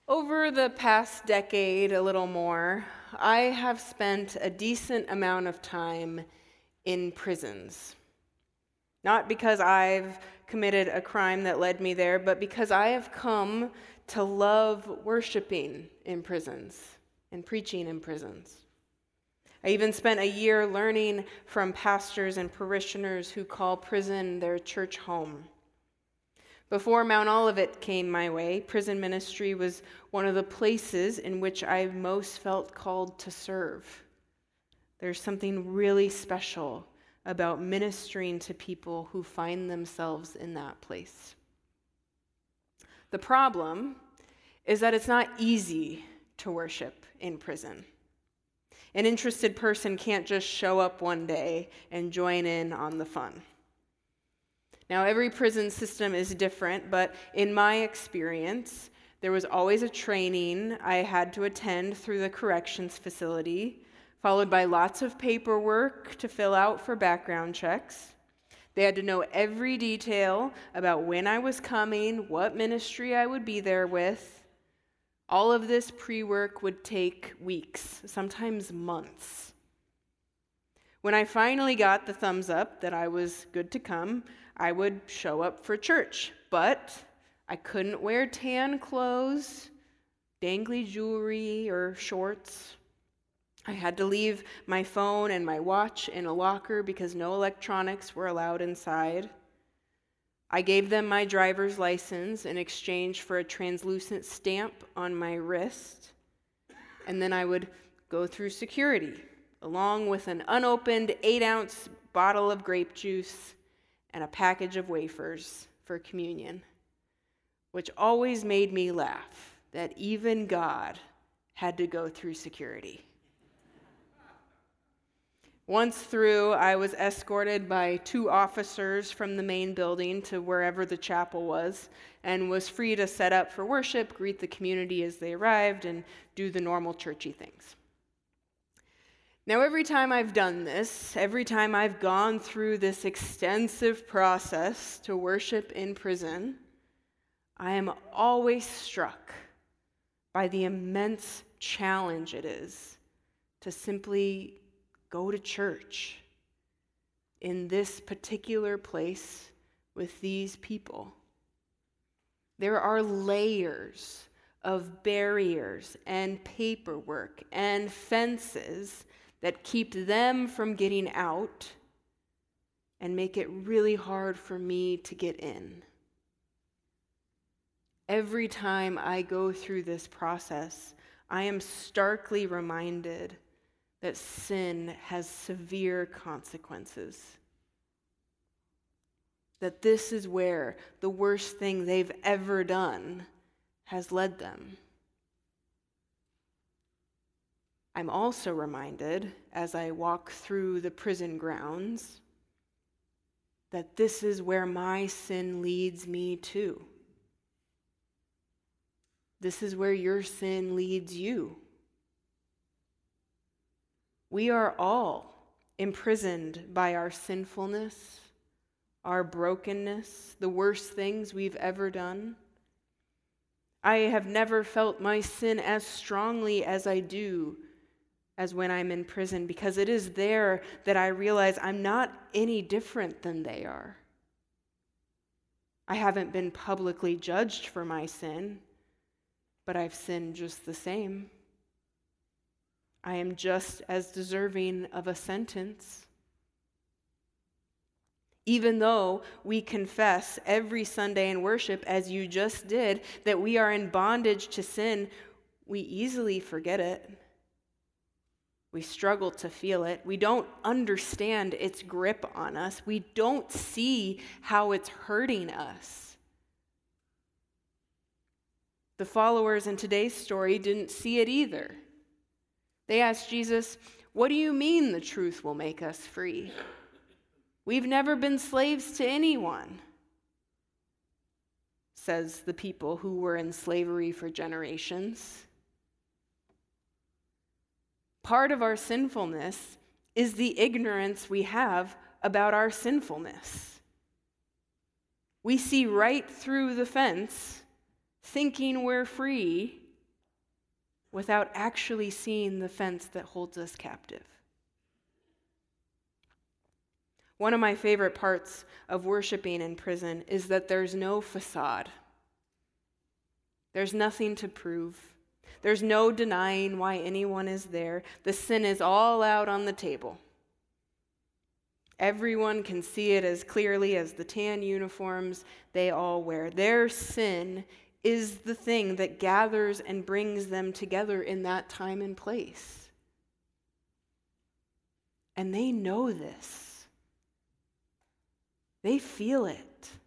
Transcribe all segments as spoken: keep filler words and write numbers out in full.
Over the past decade, a little more, I have spent a decent amount of time in prisons. Not because I've committed a crime that led me there, but because I have come to love worshiping in prisons and preaching in prisons. I even spent a year learning from pastors and parishioners who call prison their church home. Before Mount Olivet came my way, prison ministry was one of the places in which I most felt called to serve. There's something really special about ministering to people who find themselves in that place. The problem is that it's not easy to worship in prison. An interested person can't just show up one day and join in on the fun. Now, every prison system is different, but in my experience, there was always a training I had to attend through the corrections facility, followed by lots of paperwork to fill out for background checks. They had to know every detail about when I was coming, what ministry I would be there with. All of this pre-work would take weeks, sometimes months. When I finally got the thumbs up that I was good to come, I would show up for church, but I couldn't wear tan clothes, dangly jewelry, or shorts. I had to leave my phone and my watch in a locker because no electronics were allowed inside. I gave them my driver's license in exchange for a translucent stamp on my wrist, and then I would go through security, along with an unopened eight-ounce bottle of grape juice and a package of wafers for communion, which always made me laugh that even God had to go through security. Once through, I was escorted by two officers from the main building to wherever the chapel was, and was free to set up for worship, greet the community as they arrived, and do the normal churchy things. Now, every time I've done this, every time I've gone through this extensive process to worship in prison, I am always struck by the immense challenge it is to simply go to church in this particular place with these people. There are layers of barriers and paperwork and fences that keep them from getting out and make it really hard for me to get in. Every time I go through this process, I am starkly reminded that sin has severe consequences. That this is where the worst thing they've ever done has led them. I'm also reminded, as I walk through the prison grounds, that this is where my sin leads me to. This is where your sin leads you. We are all imprisoned by our sinfulness, our brokenness, the worst things we've ever done. I have never felt my sin as strongly as I do as when I'm in prison, because it is there that I realize I'm not any different than they are. I haven't been publicly judged for my sin, but I've sinned just the same. I am just as deserving of a sentence. Even though we confess every Sunday in worship, as you just did, that we are in bondage to sin, we easily forget it. We struggle to feel it. We don't understand its grip on us. We don't see how it's hurting us. The followers in today's story didn't see it either. They asked Jesus, "What do you mean the truth will make us free? We've never been slaves to anyone," says the people who were in slavery for generations. Part of our sinfulness is the ignorance we have about our sinfulness. We see right through the fence, thinking we're free, without actually seeing the fence that holds us captive. One of my favorite parts of worshiping in prison is that there's no facade. There's nothing to prove. There's no denying why anyone is there. The sin is all out on the table. Everyone can see it as clearly as the tan uniforms they all wear. Their sin is the thing that gathers and brings them together in that time and place. And they know this. They feel it.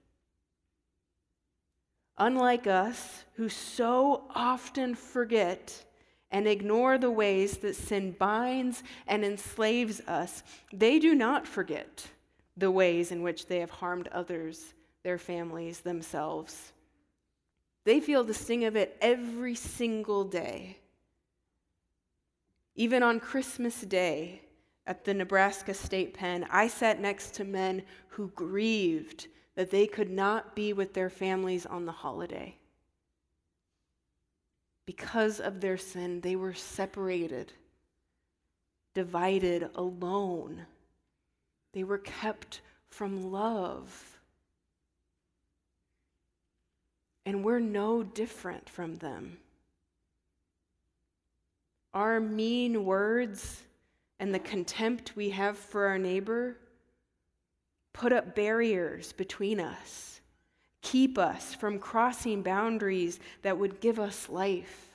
Unlike us, who so often forget and ignore the ways that sin binds and enslaves us, they do not forget the ways in which they have harmed others, their families, themselves. They feel the sting of it every single day. Even on Christmas Day at the Nebraska State Pen, I sat next to men who grieved that they could not be with their families on the holiday. Because of their sin, they were separated, divided, alone. They were kept from love. And we're no different from them. Our mean words and the contempt we have for our neighbor put up barriers between us, keep us from crossing boundaries that would give us life.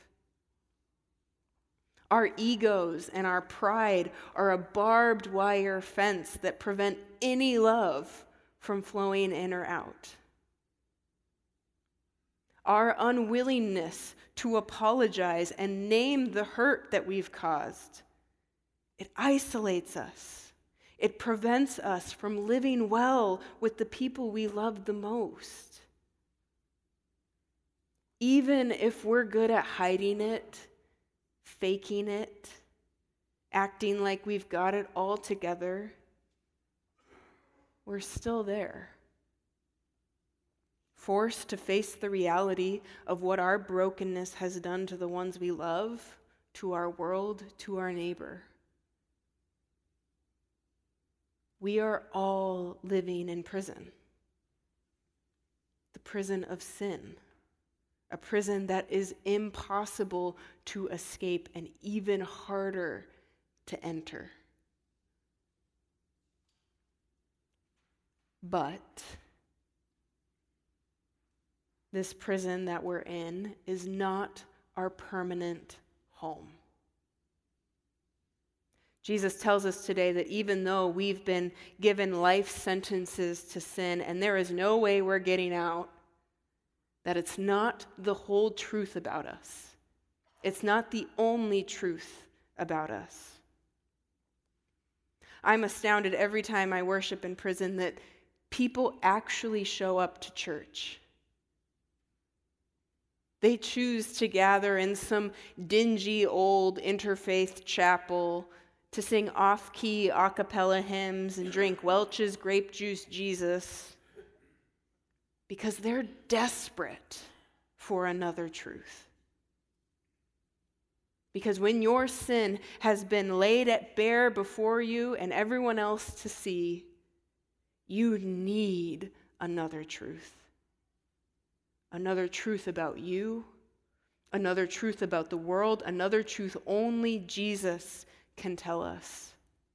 Our egos and our pride are a barbed wire fence that prevent any love from flowing in or out. Our unwillingness to apologize and name the hurt that we've caused, it isolates us. It prevents us from living well with the people we love the most. Even if we're good at hiding it, faking it, acting like we've got it all together, we're still there. Forced to face the reality of what our brokenness has done to the ones we love, to our world, to our neighbor. We are all living in prison. The prison of sin. A prison that is impossible to escape and even harder to enter. But this prison that we're in is not our permanent home. Jesus tells us today that even though we've been given life sentences to sin and there is no way we're getting out, that it's not the whole truth about us. It's not the only truth about us. I'm astounded every time I worship in prison that people actually show up to church. They choose to gather in some dingy old interfaith chapel to sing off-key a cappella hymns and drink Welch's grape juice Jesus because they're desperate for another truth. Because when your sin has been laid at bare before you and everyone else to see, you need another truth. Another truth about you, another truth about the world, another truth only Jesus can tell us.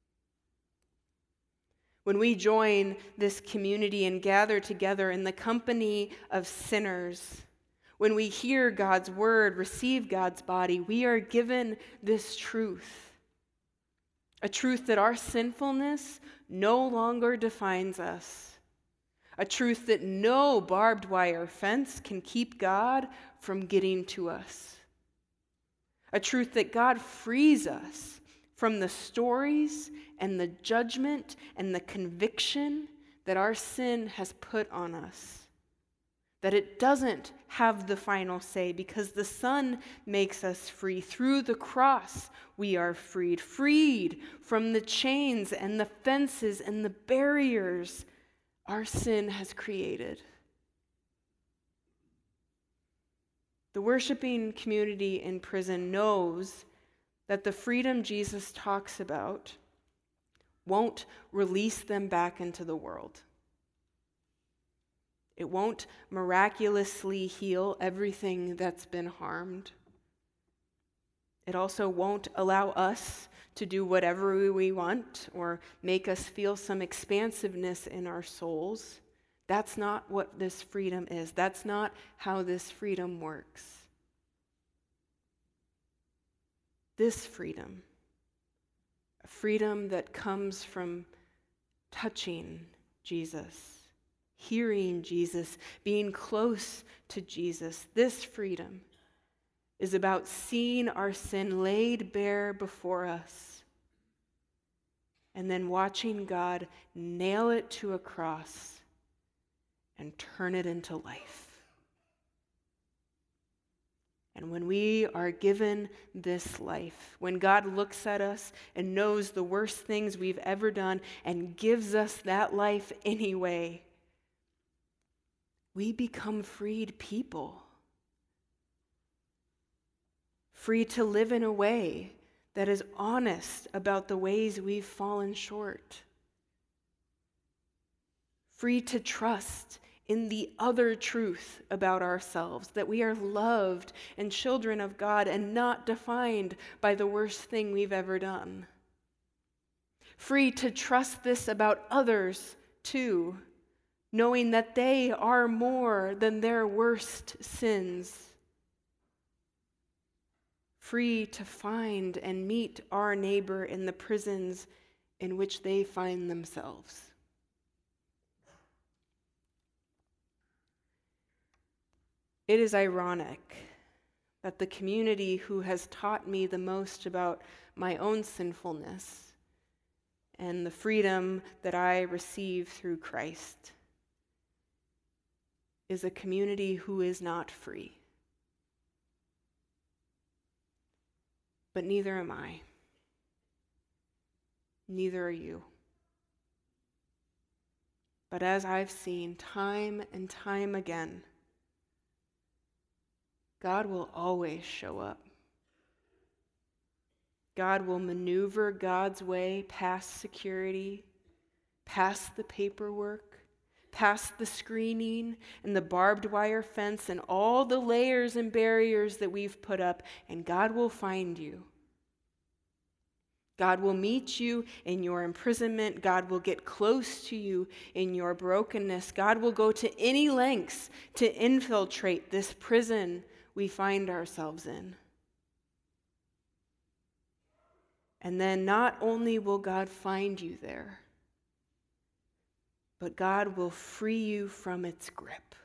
When we join this community and gather together in the company of sinners, when we hear God's word, receive God's body, we are given this truth. A truth that our sinfulness no longer defines us. A truth that no barbed wire fence can keep God from getting to us. A truth that God frees us from the stories and the judgment and the conviction that our sin has put on us. That it doesn't have the final say because the Son makes us free. Through the cross, we are freed. Freed from the chains and the fences and the barriers our sin has created. The worshiping community in prison knows that the freedom Jesus talks about won't release them back into the world. It won't miraculously heal everything that's been harmed. It also won't allow us to do whatever we want or make us feel some expansiveness in our souls. That's not what this freedom is. That's not how this freedom works. This freedom, a freedom that comes from touching Jesus, hearing Jesus, being close to Jesus, this freedom is about seeing our sin laid bare before us and then watching God nail it to a cross and turn it into life. And when we are given this life, when God looks at us and knows the worst things we've ever done and gives us that life anyway, we become freed people. Free to live in a way that is honest about the ways we've fallen short. Free to trust in the other truth about ourselves, that we are loved and children of God and not defined by the worst thing we've ever done. Free to trust this about others too, knowing that they are more than their worst sins. Free to find and meet our neighbor in the prisons in which they find themselves. It is ironic that the community who has taught me the most about my own sinfulness and the freedom that I receive through Christ is a community who is not free. But neither am I. Neither are you. But as I've seen time and time again, God will always show up. God will maneuver God's way past security, past the paperwork, past the screening and the barbed wire fence and all the layers and barriers that we've put up, and God will find you. God will meet you in your imprisonment. God will get close to you in your brokenness. God will go to any lengths to infiltrate this prison we find ourselves in. And then not only will God find you there, but God will free you from its grip.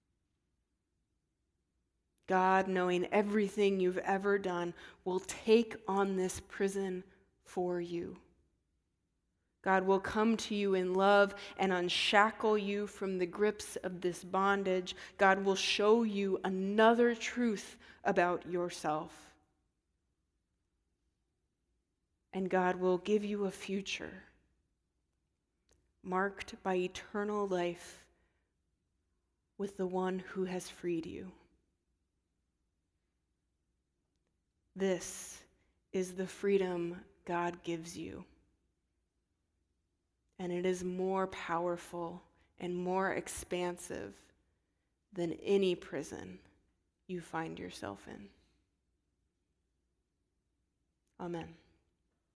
God, knowing everything you've ever done, will take on this prison for you. God will come to you in love and unshackle you from the grips of this bondage. God will show you another truth about yourself. And God will give you a future marked by eternal life with the one who has freed you. This is the freedom God gives you. And it is more powerful and more expansive than any prison you find yourself in. Amen.